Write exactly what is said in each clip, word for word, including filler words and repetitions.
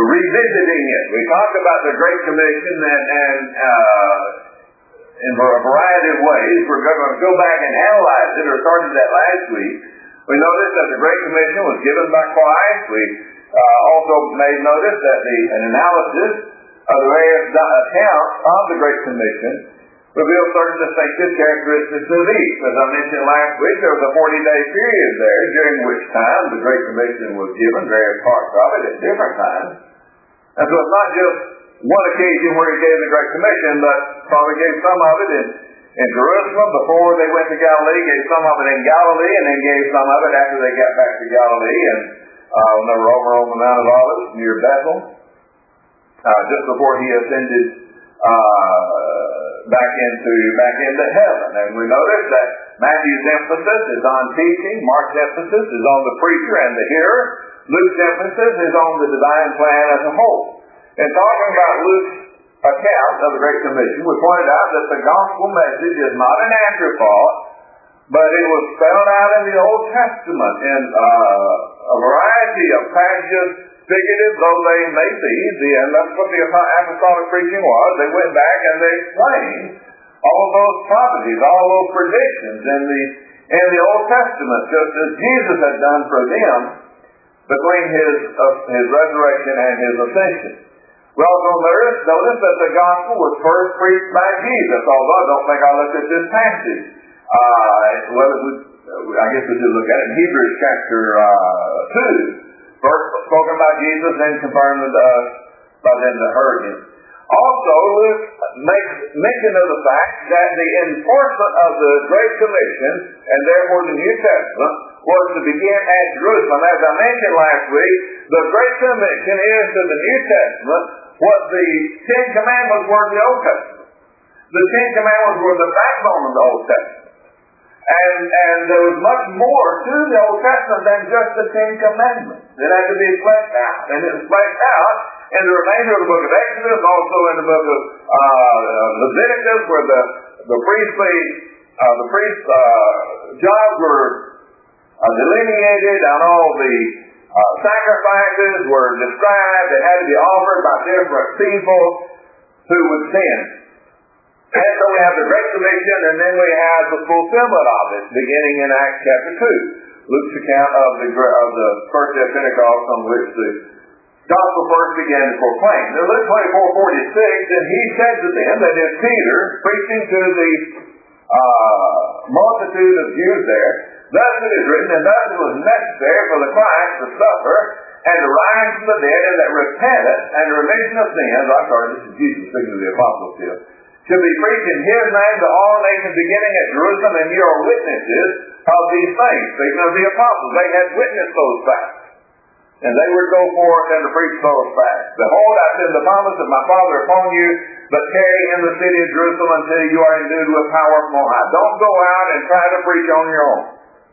revisiting it. We talked about the Great Commission and, and uh, in a variety of ways. We're going to go back and analyze it, or started that last week. We noticed that the Great Commission was given by Christ. We uh, also made notice that the, an analysis of the various accounts of the Great Commission revealed certain distinctive characteristics of each. As I mentioned last week, there was a forty-day period there during which time the Great Commission was given, various parts of it at different times. And so it's not just one occasion where he gave the Great Commission, but probably gave some of it in, in Jerusalem before they went to Galilee, gave some of it in Galilee, and then gave some of it after they got back to Galilee, and uh, when they were over on the Mount of Olives near Bethel, uh, just before he ascended uh, back into back into heaven. And we notice that Matthew's emphasis is on teaching, Mark's emphasis is on the preacher and the hearer, Luke's emphasis is on the divine plan as a whole. In talking about Luke's account of the Great Commission, we pointed out that the gospel message is not an afterthought, but it was spelled out in the Old Testament in uh, a variety of passages, figurative though they may be, and that's what the apostolic preaching was. They went back and they explained all those prophecies, all those predictions in the in the Old Testament, just as Jesus had done for them between his uh, his resurrection and his ascension. We also notice, notice that the gospel was first preached by Jesus, although I don't think I looked at this passage. Uh, well, it was, I guess we did look at it in Hebrews chapter uh, two. First spoken by Jesus, then confirmed to us by them that heard him. Also, Luke makes mention of the fact that the enforcement of the Great Commission, and therefore the New Testament, was to begin at Jerusalem. As I mentioned last week, the Great Commission is to the New Testament what the Ten Commandments were to the Old Testament. The Ten Commandments were the backbone of the Old Testament. And, and there was much more to the Old Testament than just the Ten Commandments. It had to be fleshed out. And it was fleshed out in the remainder of the book of Exodus, also in the book of uh, Leviticus, where the, the priestly, uh, the priest's uh, jobs were uh, delineated, and all the uh, sacrifices were described. They had to be offered by different people who would sin. And so we have the Great Commission, and then we have the fulfillment of it, beginning in Acts chapter two. Luke's account of the of the first day of Pentecost, on which the gospel first began to proclaim. Now, Luke twenty-four forty-six, and he said to them, that is Peter, preaching to the uh, multitude of Jews there, thus it is written, and thus it was necessary for the Christ to suffer, and to rise from the dead, and that repentance and remission of sins, I'm sorry, this is Jesus speaking to the apostles here, should be preached in his name to all nations beginning at Jerusalem, and you are witnesses of these things. Speaking of the apostles, they had witnessed those facts. And they would go forth and to preach those facts. Behold, I send the promise of my Father upon you, but tarry in the city of Jerusalem until you are endued with power from on high. Don't go out and try to preach on your own.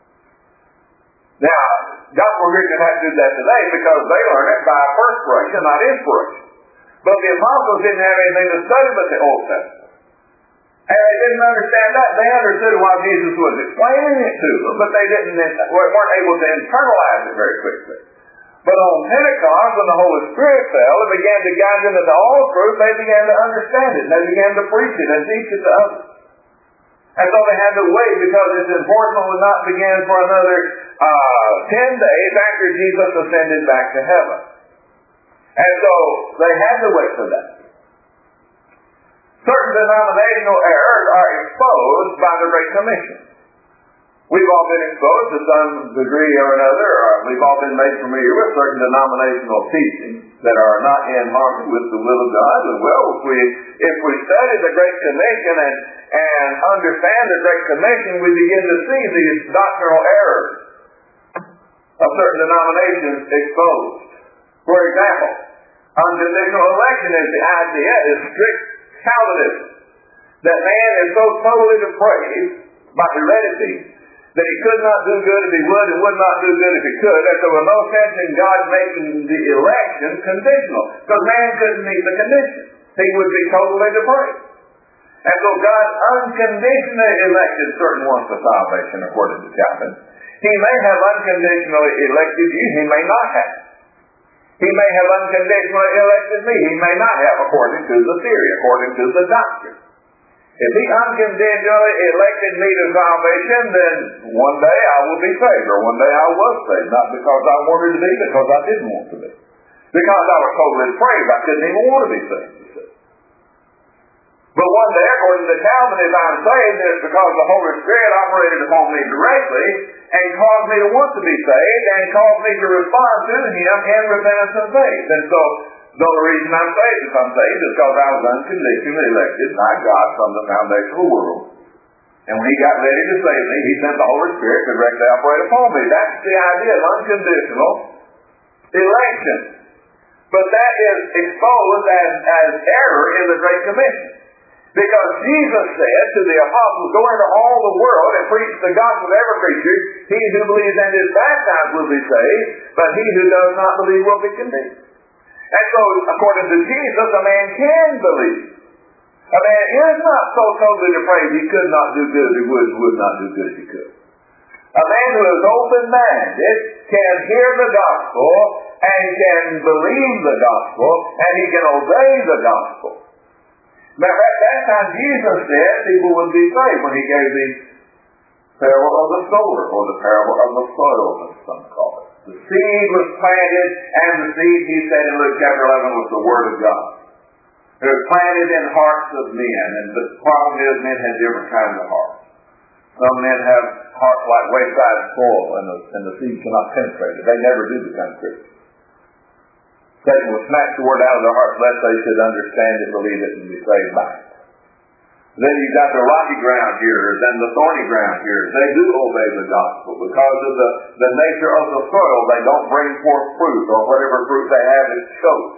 Now, gospel preachers have to do that today because they learn it by perspiration, not inspiration. But the apostles didn't have anything to study but the Old Testament. And they didn't understand that. They understood why Jesus was explaining it to them, but they didn't weren't able to internalize it very quickly. But on Pentecost, when the Holy Spirit fell and began to guide them into all truth, they began to understand it. And they began to preach it and teach it to others. And so they had to wait because its enforcement would not begin for another uh, ten days after Jesus ascended back to heaven. And so they had to wait for that. Certain denominational errors are exposed by the Great Commission. We've all been exposed to some degree or another, or we've all been made familiar with certain denominational teachings that are not in harmony with the will of God. And well, if we if we study the Great Commission and, and understand the Great Commission, we begin to see these doctrinal errors of certain denominations exposed. For example, unconditional election is the idea, is strict Calvinism, that man is so totally depraved by heredity that he could not do good if he would and would not do good if he could, that there was no sense in God making the election conditional, because man couldn't meet the condition. He would be totally depraved. And so God unconditionally elected certain ones for salvation, according to Calvin. He may have unconditionally elected you, he may not have. He may have unconditionally elected me. He may not have, according to the theory, according to the doctrine. If he unconditionally elected me to salvation, then one day I will be saved, or one day I was saved. Not because I wanted to be, because I didn't want to be. Because I was totally depraved, I couldn't even want to be saved. But one day, according to Calvin, if I'm saved, it's because the Holy Spirit operated upon me directly and caused me to want to be saved and caused me to respond to Him in repentance and faith. And so, the only reason I'm saved is I'm saved is because I was unconditionally elected by God from the foundation of the world. And when He got ready to save me, He sent the Holy Spirit to directly operate upon me. That's the idea of unconditional election. But that is exposed as, as error in the Great Commission. Because Jesus said to the apostles, go into all the world and preach the gospel to every creature. He who believes and is baptized will be saved, but he who does not believe will be condemned. And so, according to Jesus, a man can believe. A man is not so totally depraved he could not do good, he would, would not do good if he could. A man who is open-minded can hear the gospel and can believe the gospel and he can obey the gospel. Now, at that time, Jesus said people would be saved when He gave the parable of the sower, or the parable of the soil, as some call it. The seed was planted, and the seed, He said in Luke chapter eleven, was the Word of God. It was planted in hearts of men, and the problem is men have different kinds of hearts. Some men have hearts like wayside soil, and the, and the seed cannot penetrate it. They never do become Christians. Satan will snatch the word out of their hearts lest they should understand it, believe it, and be saved by it. Then you've got the rocky ground hearers and the thorny ground hearers. They do obey the gospel. Because of the, the nature of the soil, they don't bring forth fruit, or whatever fruit they have is choked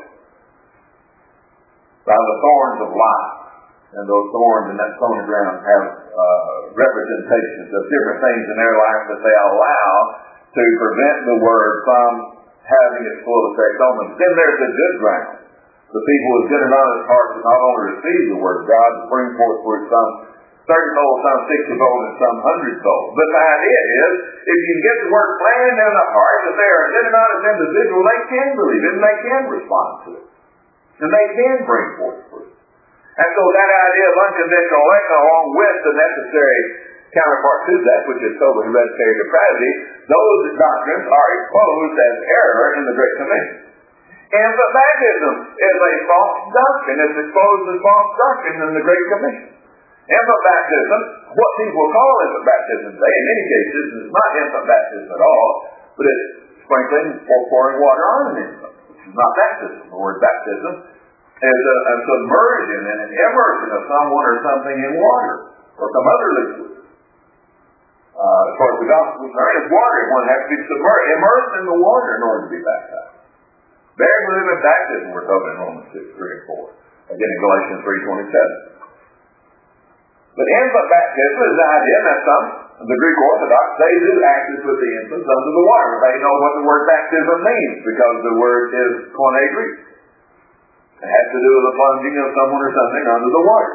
by the thorns of life. And those thorns in that thorny ground have uh, representations of different things in their life that they allow to prevent the word from having its full effect on them. Then there's the good ground. The people with good and honest hearts that not only receive the word of God, but bring forth fruit, some thirty-fold, some sixty-fold, and some hundred-fold. But the idea is, if you can get the word planted in the heart, that they are a good and honest individual, they can believe it, and they can respond to it. And they can bring forth fruit. And so that idea of unconditional election, along with the necessary counterpart to that, which is sober hereditary depravity, those doctrines are exposed as error in the Great Commission. Infant baptism is a false doctrine. It's exposed as false doctrine in the Great Commission. Infant baptism, what people call infant baptism today, in many cases, is not infant baptism at all, but it's sprinkling or pouring water on an infant, which is not baptism. The word baptism is a, a submersion and an immersion of someone or something in water or some other liquid. Uh, as far as the gospel is concerned, it's water. One has to be submerged, immersed in the water in order to be baptized. Very little baptism we're talking in Romans six, three, and four. Again in Galatians three, twenty-seven. But infant baptism is the idea that some, the Greek Orthodox, they do access with the infants under the water. They know what the word baptism means because the word is Koine Greek. It has to do with the plunging of someone or something under the water.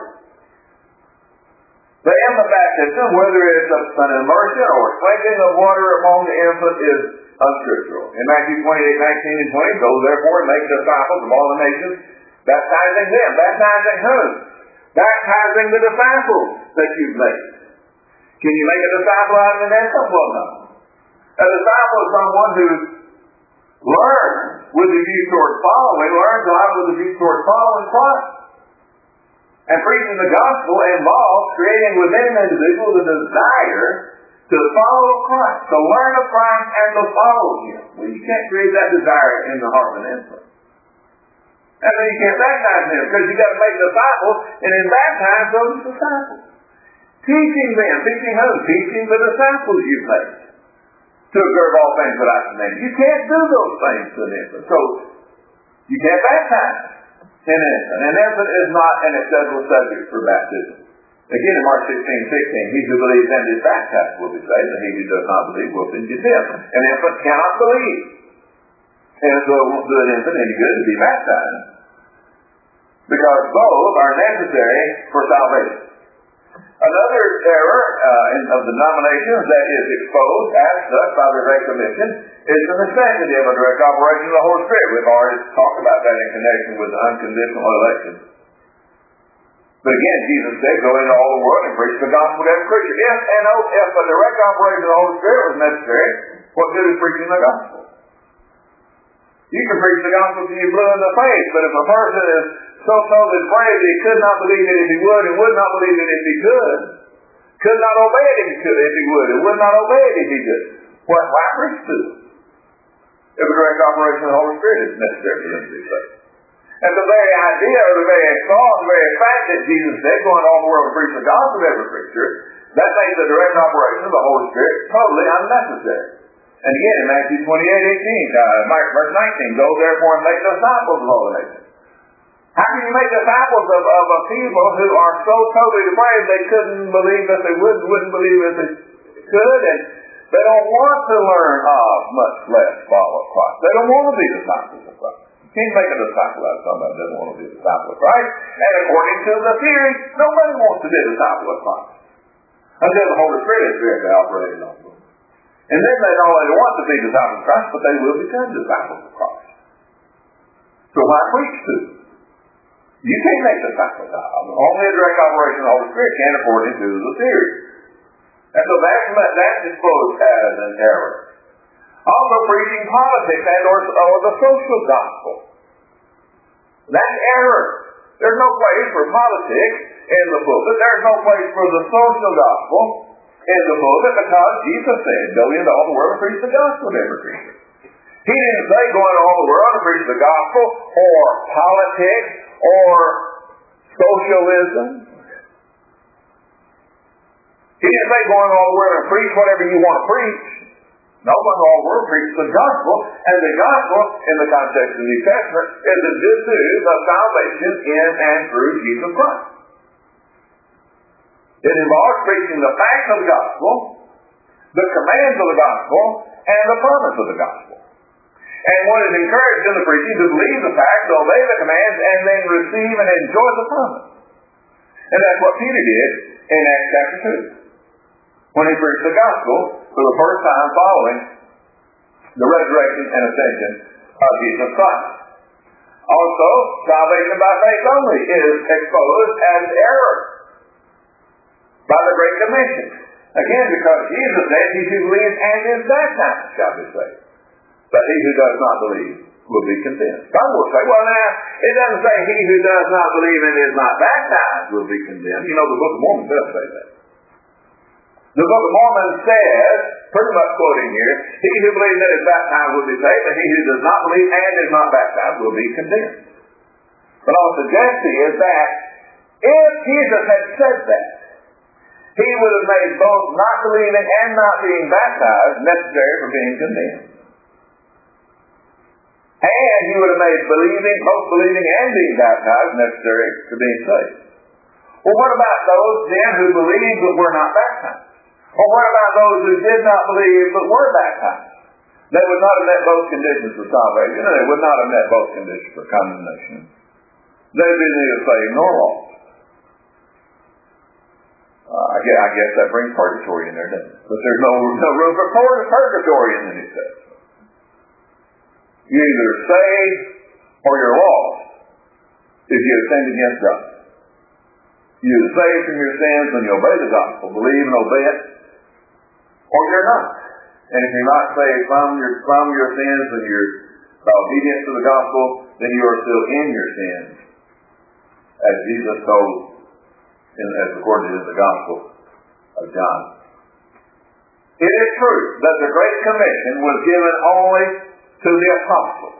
The infant baptism, whether it's an immersion or sprinkling of water among the infant, is unscriptural. In Matthew twenty-eight, nineteen, and twenty, go therefore and make disciples of all the nations, baptizing them. Baptizing whom? Baptizing the disciples that you've made. Can you make a disciple out of an infant? Well, no. A disciple is someone who learns with the view toward following, learns life with the view toward following Christ. And preaching the gospel involves creating within an individual the desire to follow Christ, to learn of Christ and to follow Him. Well, you can't create that desire in the heart of an infant. And then you can't baptize them because you've got to make disciples and then baptize those disciples. Teaching them, teaching who? Teaching the disciples you've made to observe all things that I command. You can't do those things to an infant. So you can't baptize an infant. An infant is not an acceptable subject for baptism. Again, in Mark sixteen, sixteen, he who believes and is baptized will be saved, and he who does not believe will be condemned. An infant cannot believe. And so it won't do an infant any good to be baptized. Because both are necessary for salvation. Another error uh, in, of denominations that is exposed as such by the Great Commission is the necessity of a direct operation of the Holy Spirit. We've already talked about that in connection with the unconditional election. But again, Jesus said, go into all the world and preach the gospel to every creature. If and if a direct operation of the Holy Spirit was necessary, what good is preaching the gospel? You can preach the gospel till you're blue in the face, but if a person is so totally depraved that he could not believe it if he would, and would not believe it if he could, could not obey it if he could, if he would, and would not obey it if he could, what why preach to them? If a direct operation of the Holy Spirit is necessary for them to be saved. And the very idea, or the very thought, the very fact that Jesus said, go into all the world and preach the gospel to every creature, that makes the direct operation of the Holy Spirit totally unnecessary. And again, in Matthew twenty-eight eighteen, uh, verse nineteen, go therefore and make disciples of all the nations. How can you make disciples of, of a people who are so totally depraved they couldn't believe that they would, wouldn't believe that they could, and they don't want to learn of, much less follow Christ. They don't want to be disciples of Christ. You can't make a disciple out of somebody who doesn't want to be a disciple of Christ. And according to the theory, nobody wants to be a disciple of Christ until the Holy Spirit is directly operating on them. And then they not only want to be disciples of Christ, but they will become disciples of Christ. So why preach to them? You can't make disciples out of them. Only a direct operation of the Holy Spirit can, according to the theory. And so that's, that's exposed as an error. Also, preaching politics and or, or the social gospel. That's error. There's no place for politics in the pulpit. There's no place for the social gospel in the pulpit, because Jesus said, go into all the world and preach the gospel to every creature. He didn't say go into all the world and preach the gospel, or politics, or socialism. He didn't say go into all the world and preach whatever you want to preach. No, go into all the world and preach the gospel, and the gospel, in the context of the New Testament, is the good news of salvation in and through Jesus Christ. It involves preaching the facts of the gospel, the commands of the gospel, and the promise of the gospel. And one is encouraged in the preaching to believe the facts, obey the commands, and then receive and enjoy the promise. And that's what Peter did in Acts chapter two, when he preached the gospel for the first time following the resurrection and ascension of Jesus Christ. Also, salvation by faith only is exposed as error by the Great Commission. Again, because Jesus said, he who believes and is baptized shall be saved. But he who does not believe will be condemned. Some will say, well now, it doesn't say he who does not believe and is not baptized will be condemned. You know, the Book of Mormon does say that. The Book of Mormon says, pretty much quoting here, he who believes and is baptized will be saved, but he who does not believe and is not baptized will be condemned. But I'll suggest to you that if Jesus had said that, he would have made both not believing and not being baptized necessary for being condemned. And he would have made believing, both believing and being baptized necessary for being saved. Well, what about those then who believed but were not baptized? Or what about those who did not believe but were baptized? They would not have met both conditions for salvation, and they would not have met both conditions for condemnation. They would be neither saved nor lost. Uh, I, guess, I guess that brings purgatory in there, doesn't it? But there's no, no room for purgatory in the New Testament. You're either saved or you're lost if you have sinned against God. You're saved from your sins when you obey the gospel, believe and obey it, or you're not. And if you're not saved from your, from your sins and your obedience to the gospel, then you are still in your sins, as Jesus told, in, as recorded in the Gospel of John. It is true that the Great Commission was given only to the apostles.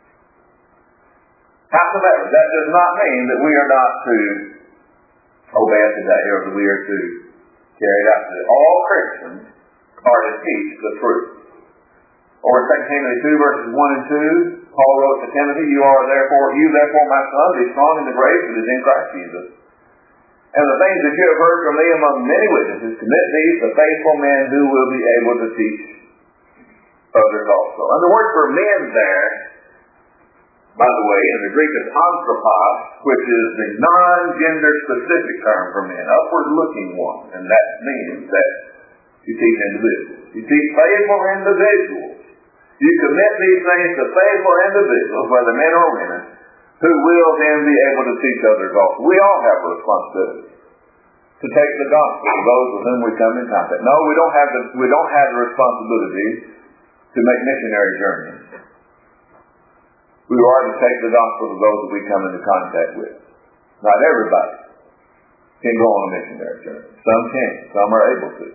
However, that does not mean that we are not to obey it today, or that we are to carry it out today. All Christians are to teach the truth. Or in Second Timothy two, verses one and two, Paul wrote to Timothy, You are therefore, you therefore, my son, be strong in the grace that is in Christ Jesus. And the things that you have heard from me among many witnesses, commit these to faithful men who will be able to teach others also. And the word for men there By the way, in the Greek it's anthropos, which is the non-gender specific term for men, upward-looking one, and that means that you teach individuals. You teach faithful individuals. You commit these things to faithful individuals, whether men or women, who will then be able to teach others also. We all have a responsibility to take the gospel to those with whom we come in contact. No, we don't have the we don't have the responsibility to make missionary journeys. We are to take the gospel to those that we come into contact with. Not everybody can go on a missionary journey. Some can. Some are able to.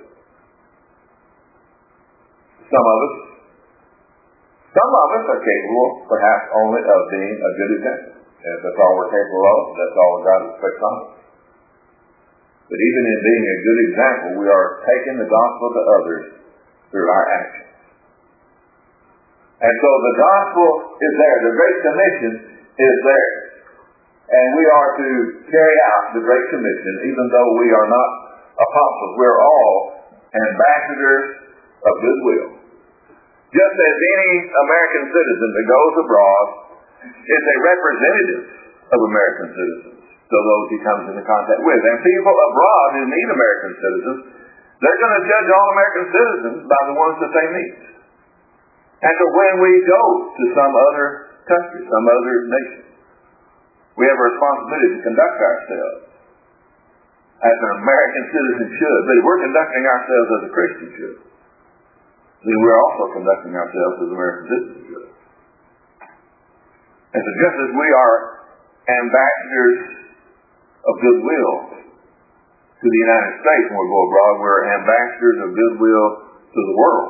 Some of us, some of us are capable, perhaps only of being a good example. If that's all we're capable of, that's all God expects of us. But even in being a good example, we are taking the gospel to others through our actions. And so the gospel is there. The Great Commission is there. And we are to carry out the Great Commission, even though we are not apostles. We're all ambassadors of goodwill. Just as any American citizen that goes abroad is a representative of American citizens to those he comes into contact with. And people abroad who meet American citizens, they're going to judge all American citizens by the ones that they meet. And so when we go to some other country, some other nation, we have a responsibility to conduct ourselves as an American citizen should. But if we're conducting ourselves as a Christian should, then we're also conducting ourselves as American citizens should. And so just as we are ambassadors of goodwill to the United States when we go abroad, we're ambassadors of goodwill to the world.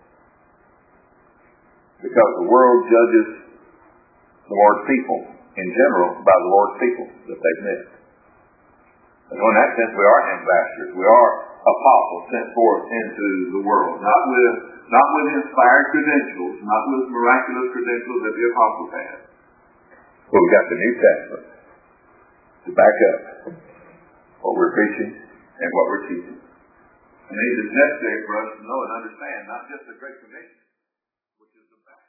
Because the world judges the Lord's people in general by the Lord's people that they've met. And so in that sense, we are ambassadors. We are apostles sent forth into the world. Not with, not with inspired credentials, not with miraculous credentials that the apostles had. But we've got the New Testament to back up what we're preaching and what we're teaching. And it is necessary for us to know and understand not just the Great Commission, which is the back.